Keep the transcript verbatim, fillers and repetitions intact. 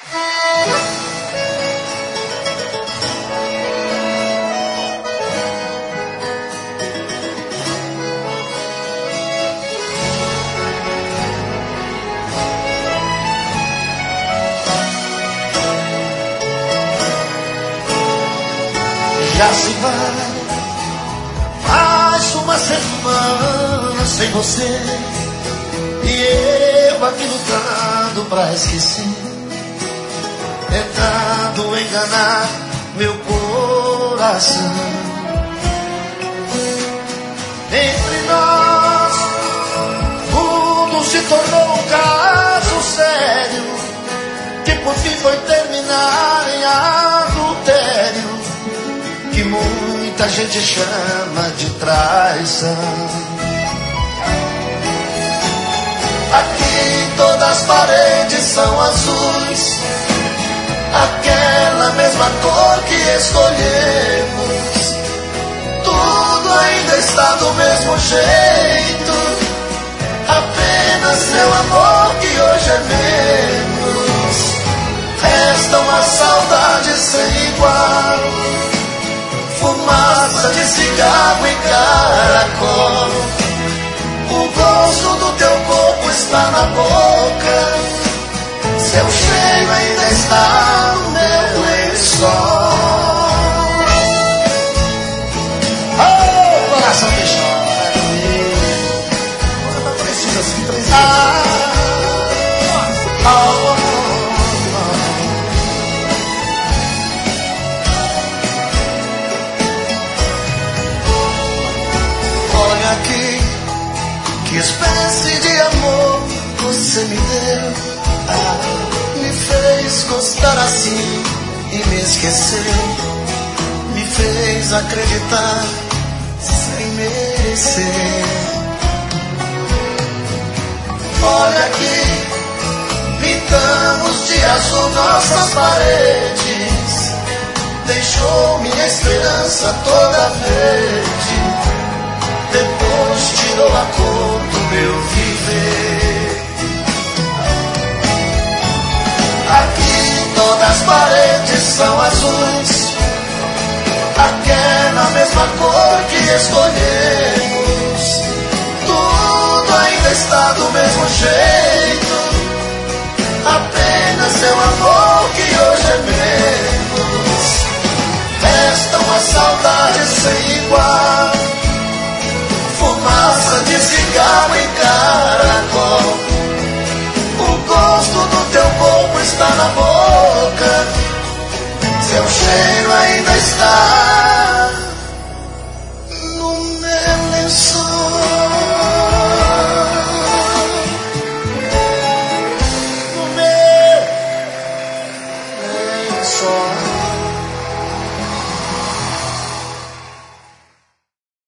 Já se vai, faz uma semana sem você, e eu aqui lutando pra esquecer, tentando enganar meu coração. Entre nós, tudo se tornou um caso sério, que por fim foi terminar em adultério, que muita gente chama de traição. Aqui todas as paredes são azuis, aquela mesma cor que escolhemos. Tudo ainda está do mesmo jeito, apenas seu amor que hoje é menos. Resta uma saudade sem igual, fumaça de cigarro e caracol. O gosto do teu corpo está na boca, seu cheiro ainda está no meu lençol. Oh, coração que chora, precisa se precisar. Ah, oh, oh. Que espécie de amor você me deu, ah, me fez gostar assim e me esquecer, me fez acreditar sem merecer. Olha aqui, pintamos de azul nossas paredes, deixou minha esperança toda verde, depois tirou a cor do meu viver. Aqui todas as paredes são azuis, aquela mesma cor que escolhemos. Tudo ainda está do mesmo jeito, apenas seu amor que hoje é menos. Resta uma saudade sem igual, fumaça de cigarro e caracol. O gosto do teu corpo está na boca, seu cheiro ainda está no meu lençol. No meu lençol.